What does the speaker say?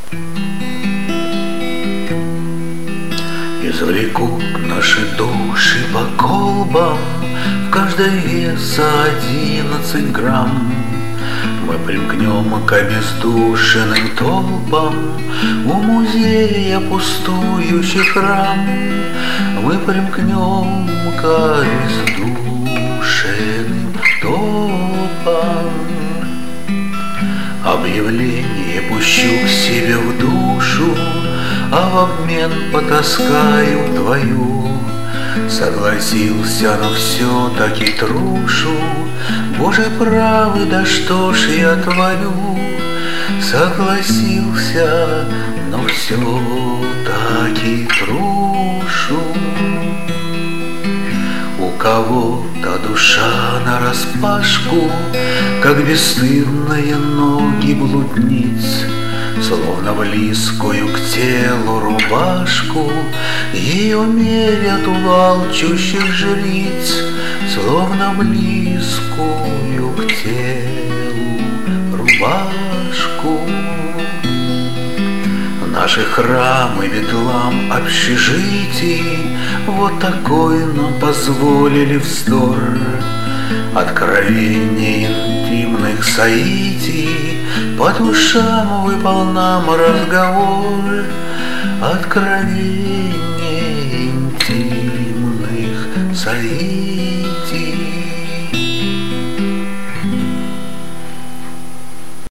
Извлекут наши души по колбам, в каждой веса 11 грамм. Мы примкнем к обездушенным толпам у музея пустующий храм. Мы примкнем к обездушенным толпам. Объявление пущу к себе в душу, а в обмен потаскаю твою. Согласился, но все-таки трушу. Боже правый, да что ж я творю? Согласился, но все-таки трушу. У кого-то душа нараспашку, как бесстыдные ноги блудниц, словно близкую к телу рубашку ее мерят у алчущих жриц, словно близкую к телу рубашку. Наши храмы бедлам общежитий вот такой нам позволили вздор. Откровений интимных соитий по душам выпал нам разговор. Откровений интимных соитий.